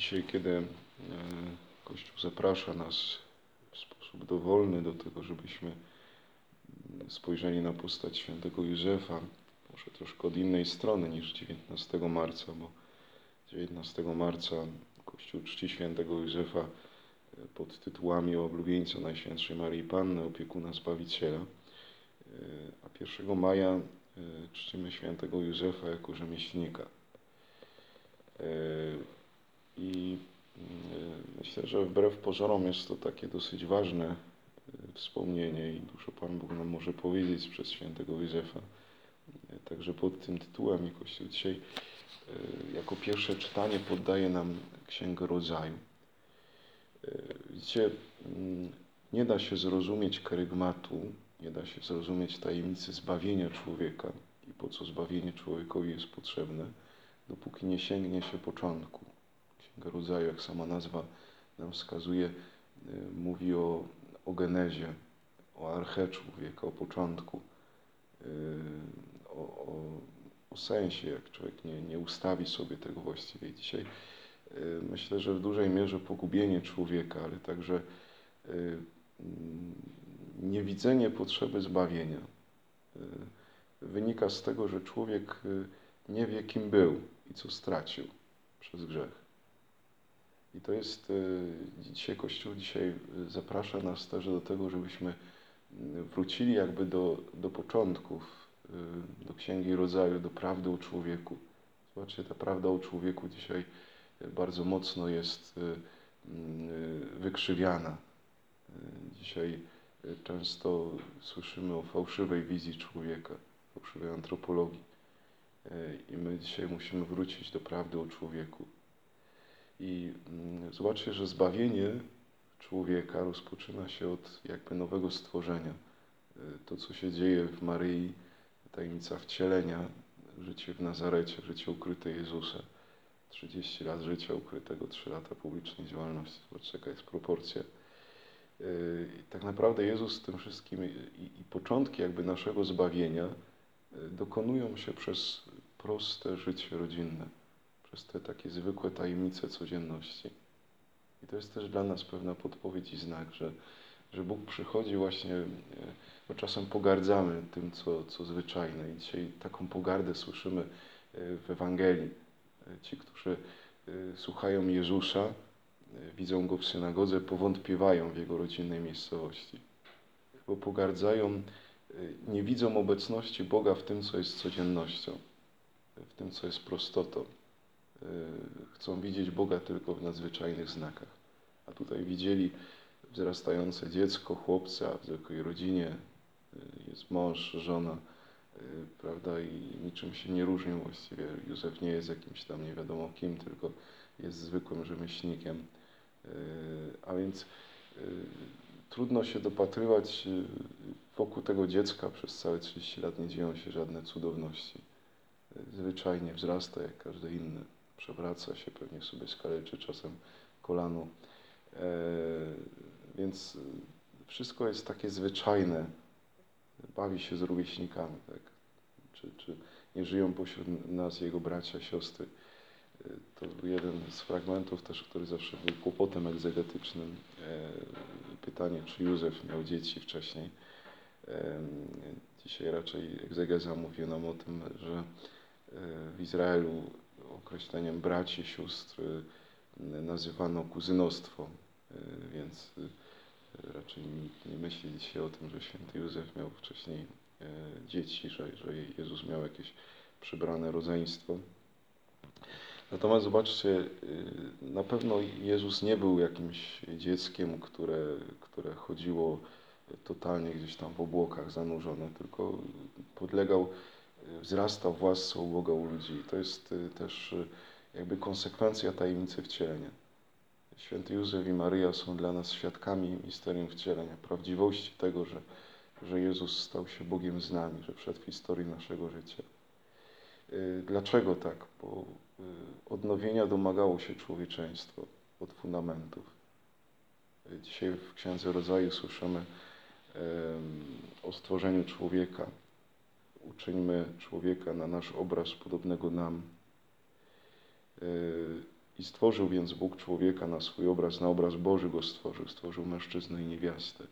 Dzisiaj, kiedy Kościół zaprasza nas w sposób dowolny do tego, żebyśmy spojrzeli na postać świętego Józefa, może troszkę od innej strony niż 19 marca, bo 19 marca Kościół czci świętego Józefa pod tytułami o oblubieńcu Najświętszej Maryi Panny, opiekuna Zbawiciela, a 1 maja czcimy świętego Józefa jako rzemieślnika. I myślę, że wbrew pozorom jest to takie dosyć ważne wspomnienie i dużo Pan Bóg nam może powiedzieć przez świętego Józefa. Także pod tym tytułem Kościół dzisiaj jako pierwsze czytanie poddaje nam Księgę Rodzaju. Widzicie, nie da się zrozumieć kerygmatu, nie da się zrozumieć tajemnicy zbawienia człowieka i po co zbawienie człowiekowi jest potrzebne, dopóki nie sięgnie się początku. Księga Rodzaju, jak sama nazwa nam wskazuje, mówi o genezie, o arche człowieka, o początku, o sensie, jak człowiek nie ustawi sobie tego właściwie. I dzisiaj myślę, że w dużej mierze pogubienie człowieka, ale także niewidzenie potrzeby zbawienia wynika z tego, że człowiek nie wie, kim był i co stracił przez grzech. I to jest dzisiaj Kościół zaprasza nas też do tego, żebyśmy wrócili jakby do początków, do Księgi Rodzaju, do prawdy o człowieku. Zobaczcie, ta prawda o człowieku dzisiaj bardzo mocno jest wykrzywiana. Dzisiaj często słyszymy o fałszywej wizji człowieka, fałszywej antropologii. I my dzisiaj musimy wrócić do prawdy o człowieku. I zobaczcie, że zbawienie człowieka rozpoczyna się od jakby nowego stworzenia. To, co się dzieje w Maryi, tajemnica wcielenia, życie w Nazarecie, życie ukryte Jezusa. 30 lat życia ukrytego, 3 lata publicznej działalności. Zobaczcie, jaka jest proporcja. I tak naprawdę Jezus z tym wszystkim i początki jakby naszego zbawienia dokonują się przez proste życie rodzinne, przez te takie zwykłe tajemnice codzienności. I to jest też dla nas pewna podpowiedź i znak, że Bóg przychodzi właśnie, bo czasem pogardzamy tym, co zwyczajne. I dzisiaj taką pogardę słyszymy w Ewangelii. Ci, którzy słuchają Jezusa, widzą Go w synagodze, powątpiewają w Jego rodzinnej miejscowości. Bo pogardzają, nie widzą obecności Boga w tym, co jest codziennością, w tym, co jest prostotą. Chcą widzieć Boga tylko w nadzwyczajnych znakach. A tutaj widzieli wzrastające dziecko, chłopca w zwykłej rodzinie, jest mąż, żona, prawda, i niczym się nie różnią właściwie. Józef nie jest jakimś tam nie wiadomo kim, tylko jest zwykłym rzemieślnikiem. A więc trudno się dopatrywać wokół tego dziecka przez całe 30 lat nie dzieją się żadne cudowności. Zwyczajnie wzrasta jak każdy inny. Przewraca się, pewnie sobie skaleczy czasem kolano. Więc wszystko jest takie zwyczajne. Bawi się z rówieśnikami, tak? Czy nie żyją pośród nas jego bracia, siostry. To był jeden z fragmentów też, który zawsze był kłopotem egzegetycznym. Pytanie, czy Józef miał dzieci wcześniej. Dzisiaj raczej egzegeza mówi nam o tym, że w Izraelu określeniem braci, sióstr nazywano kuzynostwo, więc raczej nikt nie myśli dzisiaj o tym, że święty Józef miał wcześniej dzieci, że Jezus miał jakieś przybrane rodzeństwo. Natomiast zobaczcie, na pewno Jezus nie był jakimś dzieckiem, które chodziło totalnie gdzieś tam w obłokach zanurzone, tylko wzrastał w łasce u Boga, u ludzi. I to jest też jakby konsekwencja tajemnicy wcielenia. Święty Józef i Maryja są dla nas świadkami misterium wcielenia, prawdziwości tego, że Jezus stał się Bogiem z nami, że wszedł w historię naszego życia. Dlaczego tak? Bo odnowienia domagało się człowieczeństwo od fundamentów. Dzisiaj w Księdze Rodzaju słyszymy o stworzeniu człowieka. Uczyńmy człowieka na nasz obraz podobnego nam. I stworzył więc Bóg człowieka na swój obraz, na obraz Boży go stworzył. Stworzył mężczyznę i niewiastę.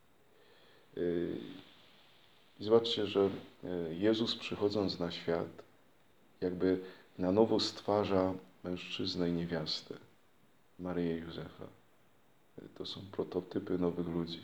I zobaczcie, że Jezus przychodząc na świat, jakby na nowo stwarza mężczyznę i niewiastę, Maryję i Józefa. To są prototypy nowych ludzi.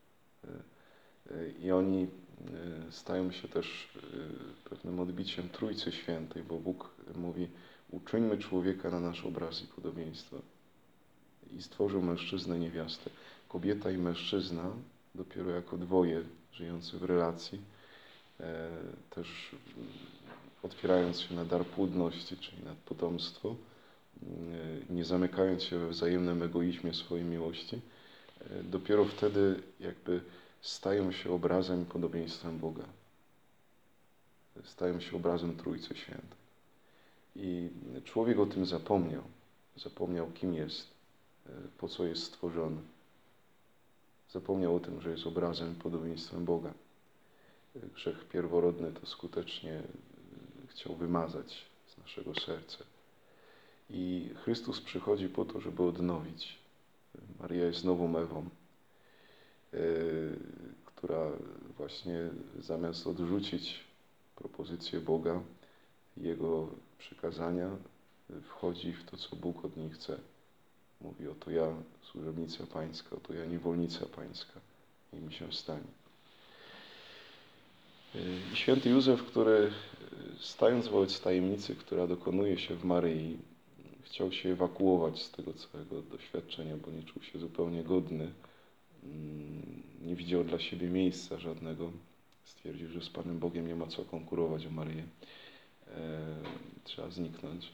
I oni stają się też pewnym odbiciem Trójcy Świętej, bo Bóg mówi: uczyńmy człowieka na nasz obraz i podobieństwo. I stworzył mężczyznę i niewiastę. Kobieta i mężczyzna, dopiero jako dwoje żyjący w relacji, też otwierając się na dar płodności, czyli na potomstwo, nie zamykając się we wzajemnym egoizmie swojej miłości, dopiero wtedy jakby stają się obrazem i podobieństwem Boga. Stają się obrazem Trójcy Świętej. I człowiek o tym zapomniał. Zapomniał, kim jest, po co jest stworzony. Zapomniał o tym, że jest obrazem i podobieństwem Boga. Grzech pierworodny to skutecznie chciał wymazać z naszego serca. I Chrystus przychodzi po to, żeby odnowić. Maryja jest nową Ewą, która właśnie zamiast odrzucić propozycję Boga, Jego przykazania, wchodzi w to, co Bóg od niej chce. Mówi: oto ja, służebnica Pańska, oto ja, niewolnica Pańska, i mi się stanie. I święty Józef, który stając wobec tajemnicy, która dokonuje się w Maryi, chciał się ewakuować z tego całego doświadczenia, bo nie czuł się zupełnie godny. Nie widział dla siebie miejsca żadnego. Stwierdził, że z Panem Bogiem nie ma co konkurować o Maryję. Trzeba zniknąć.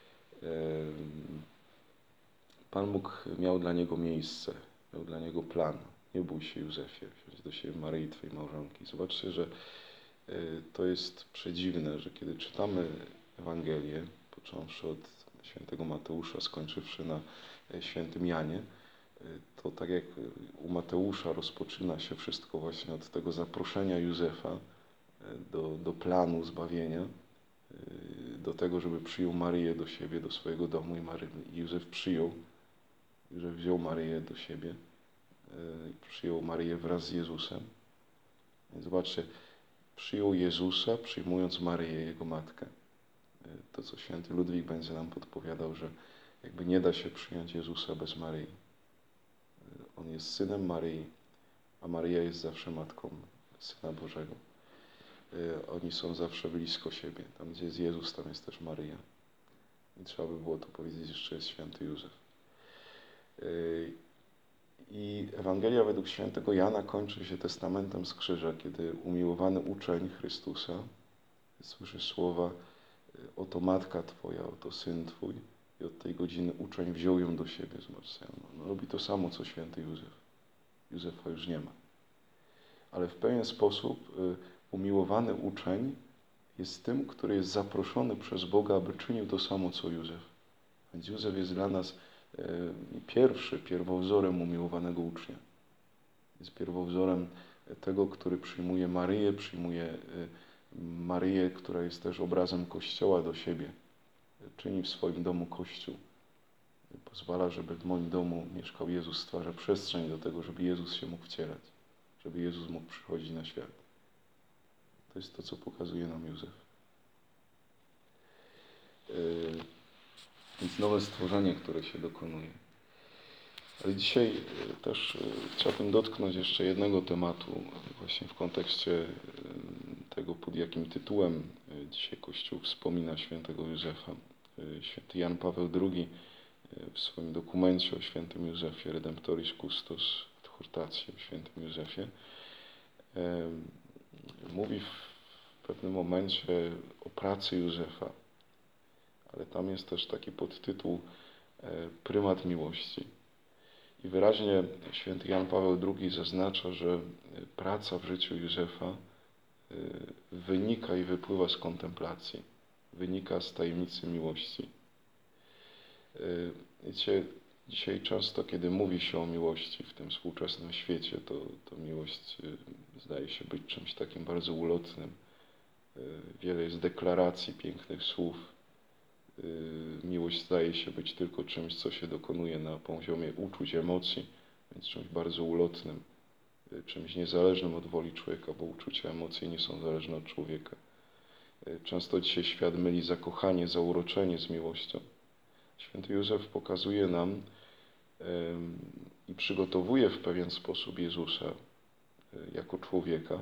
Pan Bóg miał dla niego miejsce, miał dla niego plan. Nie bój się, Józefie, wziąć do siebie Maryi, Twojej małżonki. Zobaczcie, że to jest przedziwne, że kiedy czytamy Ewangelię, począwszy od świętego Mateusza, skończywszy na świętym Janie, to tak jak u Mateusza rozpoczyna się wszystko właśnie od tego zaproszenia Józefa do planu zbawienia, do tego, żeby przyjął Maryję do siebie, do swojego domu, i Józef przyjął. Józef wziął Maryję do siebie, przyjął Maryję wraz z Jezusem. I zobaczcie, przyjął Jezusa, przyjmując Maryję, Jego matkę. To, co święty Ludwik będzie nam podpowiadał, że jakby nie da się przyjąć Jezusa bez Maryi. On jest synem Maryi, a Maryja jest zawsze matką Syna Bożego. Oni są zawsze blisko siebie. Tam, gdzie jest Jezus, tam jest też Maryja. I trzeba by było to powiedzieć, jeszcze jest święty Józef. I Ewangelia według świętego Jana kończy się testamentem z krzyża, kiedy umiłowany uczeń Chrystusa słyszy słowa: oto matka Twoja, oto syn Twój. I od tej godziny uczeń wziął ją do siebie. Zobaczcie, robi to samo, co święty Józef. Józefa już nie ma. Ale w pewien sposób umiłowany uczeń jest tym, który jest zaproszony przez Boga, aby czynił to samo, co Józef. Więc Józef jest dla nas pierwowzorem umiłowanego ucznia. Jest pierwowzorem tego, który przyjmuje Maryję, która jest też obrazem Kościoła do siebie. Czyni w swoim domu Kościół. Pozwala, żeby w moim domu mieszkał Jezus, stwarza przestrzeń do tego, żeby Jezus się mógł wcielać, żeby Jezus mógł przychodzić na świat. To jest to, co pokazuje nam Józef. Więc nowe stworzenie, które się dokonuje. Ale dzisiaj też chciałbym dotknąć jeszcze jednego tematu, właśnie w kontekście tego, pod jakim tytułem dzisiaj Kościół wspomina świętego Józefa. Święty Jan Paweł II w swoim dokumencie o świętym Józefie, Redemptoris Custos, adhortacji o świętym Józefie, mówi w pewnym momencie o pracy Józefa, ale tam jest też taki podtytuł Prymat miłości. I wyraźnie święty Jan Paweł II zaznacza, że praca w życiu Józefa wynika i wypływa z kontemplacji, wynika z tajemnicy miłości. Wiecie, dzisiaj często, kiedy mówi się o miłości w tym współczesnym świecie, to miłość zdaje się być czymś takim bardzo ulotnym. Wiele jest deklaracji, pięknych słów, Miłość zdaje się być tylko czymś, co się dokonuje na poziomie uczuć, emocji, więc czymś bardzo ulotnym, czymś niezależnym od woli człowieka, bo uczucia, emocje nie są zależne od człowieka. Często dzisiaj świat myli zakochanie, zauroczenie z miłością. Święty Józef pokazuje nam i przygotowuje w pewien sposób Jezusa jako człowieka,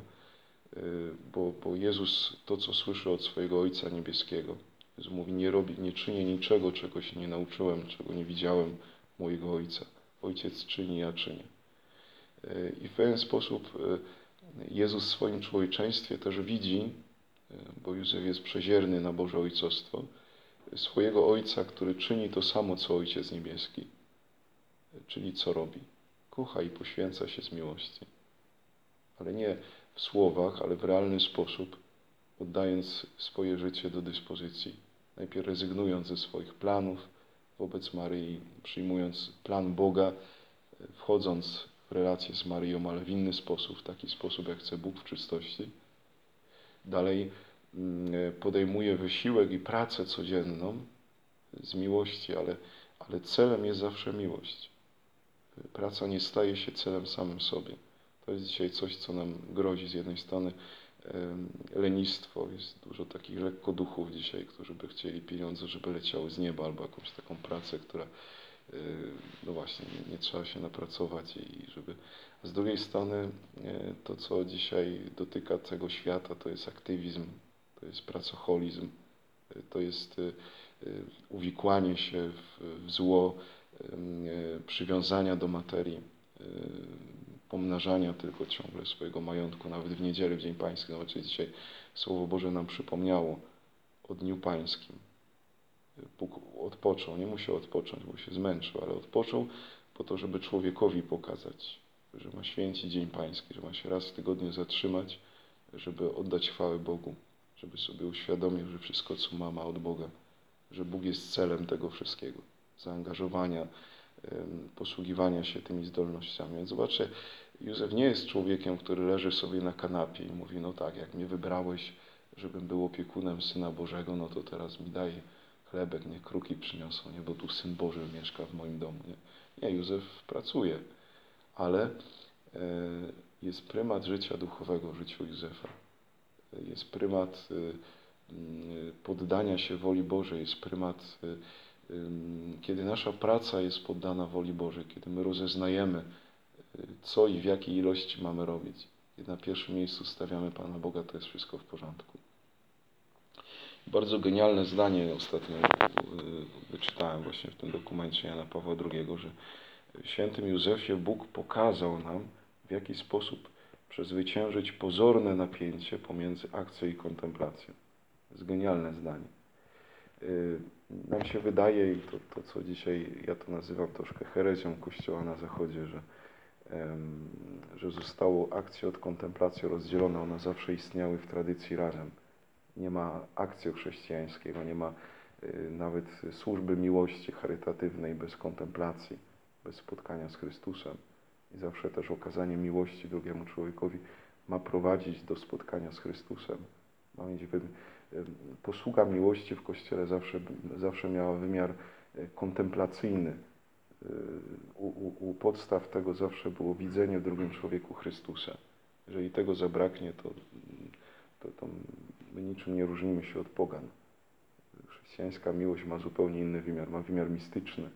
bo Jezus to, co słyszy od swojego Ojca Niebieskiego, Jezus mówi, nie czynię niczego, czego się nie nauczyłem, czego nie widziałem mojego Ojca. Ojciec czyni, ja czynię. I w pewien sposób Jezus w swoim człowieczeństwie też widzi, bo Józef jest przezierny na Boże Ojcostwo, swojego Ojca, który czyni to samo, co Ojciec Niebieski. Czyli co robi? Kocha i poświęca się z miłości. Ale nie w słowach, ale w realny sposób, oddając swoje życie do dyspozycji. Najpierw rezygnując ze swoich planów wobec Maryi, przyjmując plan Boga, wchodząc w relację z Maryją, ale w inny sposób, w taki sposób, jak chce Bóg w czystości. Dalej podejmuje wysiłek i pracę codzienną z miłości, ale celem jest zawsze miłość. Praca nie staje się celem samym sobie. To jest dzisiaj coś, co nam grozi. Z jednej strony lenistwo. Jest dużo takich lekkoduchów dzisiaj, którzy by chcieli pieniądze, żeby leciały z nieba, albo jakąś taką pracę, która no właśnie, nie trzeba się napracować i żeby... A z drugiej strony to, co dzisiaj dotyka tego świata, to jest aktywizm, to jest pracoholizm, to jest uwikłanie się w zło, przywiązania do materii, pomnażania tylko ciągle swojego majątku, nawet w niedzielę, w Dzień Pański. Zobaczcie, dzisiaj Słowo Boże nam przypomniało o Dniu Pańskim. Bóg odpoczął, nie musiał odpocząć, bo się zmęczył, ale odpoczął po to, żeby człowiekowi pokazać, że ma święcić Dzień Pański, że ma się raz w tygodniu zatrzymać, żeby oddać chwałę Bogu, żeby sobie uświadomił, że wszystko, co ma od Boga, że Bóg jest celem tego wszystkiego, zaangażowania, posługiwania się tymi zdolnościami. Więc zobaczcie, Józef nie jest człowiekiem, który leży sobie na kanapie i mówi, no tak, jak mnie wybrałeś, żebym był opiekunem Syna Bożego, no to teraz mi daj chlebek, niech kruki przyniosą, nie, bo tu Syn Boży mieszka w moim domu. Nie, Józef pracuje, ale jest prymat życia duchowego w życiu Józefa. Jest prymat poddania się woli Bożej, jest prymat, kiedy nasza praca jest poddana woli Bożej, kiedy my rozeznajemy, co i w jakiej ilości mamy robić. Kiedy na pierwszym miejscu stawiamy Pana Boga, to jest wszystko w porządku. Bardzo genialne zdanie ostatnio wyczytałem właśnie w tym dokumencie Jana Pawła II, że w świętym Józefie Bóg pokazał nam, w jaki sposób przezwyciężyć pozorne napięcie pomiędzy akcją i kontemplacją. To jest genialne zdanie. Nam się wydaje, i to co dzisiaj ja to nazywam troszkę herezją Kościoła na Zachodzie, że zostało akcję od kontemplacji rozdzielone, one zawsze istniały w tradycji razem. Nie ma akcji chrześcijańskiego, nie ma nawet służby miłości charytatywnej bez kontemplacji, bez spotkania z Chrystusem. I zawsze też okazanie miłości drugiemu człowiekowi ma prowadzić do spotkania z Chrystusem. Ma mieć posługa miłości w Kościele zawsze miała wymiar kontemplacyjny. U podstaw tego zawsze było widzenie w drugim człowieku Chrystusa. Jeżeli tego zabraknie, to my niczym nie różnimy się od pogan. Chrześcijańska miłość ma zupełnie inny wymiar, ma wymiar mistyczny.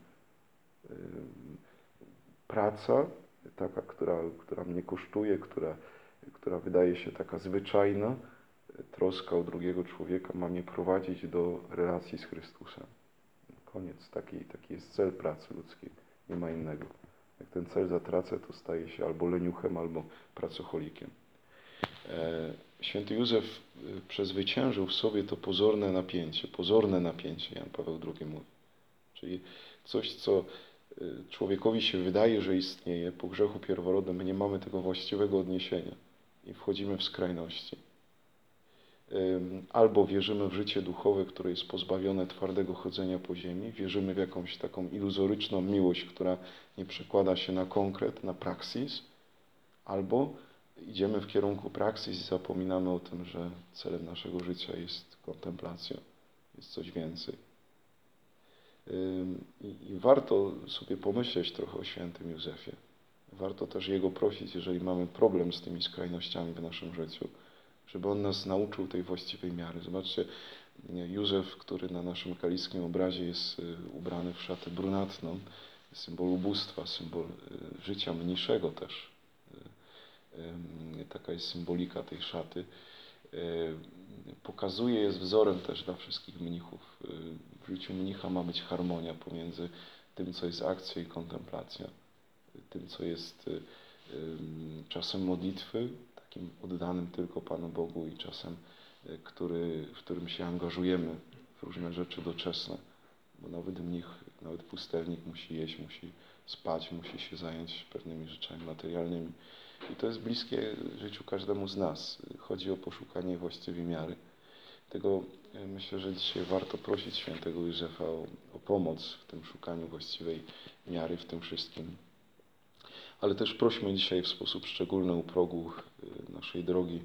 Praca, taka, która mnie kosztuje, która wydaje się taka zwyczajna, troska o drugiego człowieka ma mnie prowadzić do relacji z Chrystusem. Koniec. Taki jest cel pracy ludzkiej. Nie ma innego. Jak ten cel zatracę, to staje się albo leniuchem, albo pracocholikiem. Święty Józef przezwyciężył w sobie to pozorne napięcie, Jan Paweł II mówi. Czyli coś, co człowiekowi się wydaje, że istnieje, po grzechu pierworodnym my nie mamy tego właściwego odniesienia i wchodzimy w skrajności. Albo wierzymy w życie duchowe, które jest pozbawione twardego chodzenia po ziemi, wierzymy w jakąś taką iluzoryczną miłość, która nie przekłada się na konkret, na praksis, albo idziemy w kierunku praksis i zapominamy o tym, że celem naszego życia jest kontemplacja, jest coś więcej. I warto sobie pomyśleć trochę o świętym Józefie. Warto też Jego prosić, jeżeli mamy problem z tymi skrajnościami w naszym życiu, żeby On nas nauczył tej właściwej miary. Zobaczcie, Józef, który na naszym kaliskim obrazie jest ubrany w szatę brunatną, symbol ubóstwa, symbol życia mniejszego też. Taka jest symbolika tej szaty. Pokazuje, jest wzorem też dla wszystkich mnichów. W życiu mnicha ma być harmonia pomiędzy tym, co jest akcja i kontemplacja, tym, co jest czasem modlitwy, takim oddanym tylko Panu Bogu i czasem, w którym się angażujemy w różne rzeczy doczesne. Bo nawet mnich, nawet pustelnik musi jeść, musi spać, musi się zająć pewnymi rzeczami materialnymi. I to jest bliskie życiu każdemu z nas. Chodzi o poszukanie właściwej miary. Tego myślę, że dzisiaj warto prosić świętego Józefa o pomoc w tym szukaniu właściwej miary w tym wszystkim. Ale też prośmy dzisiaj w sposób szczególny u progu naszej drogi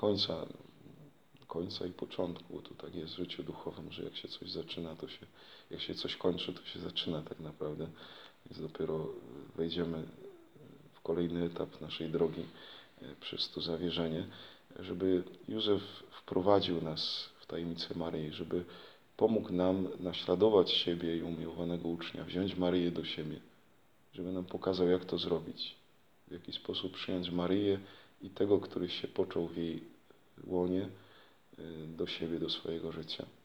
końca i początku, bo to tak jest w życiu duchowym, że jak się coś zaczyna, jak się coś kończy, to się zaczyna tak naprawdę. Więc dopiero wejdziemy w kolejny etap naszej drogi przez to zawierzenie, żeby Józef wprowadził nas w tajemnicę Maryi, żeby pomógł nam naśladować siebie i umiłowanego ucznia, wziąć Maryję do siebie, żeby nam pokazał, jak to zrobić, w jaki sposób przyjąć Maryję i tego, który się począł w jej łonie, do siebie, do swojego życia.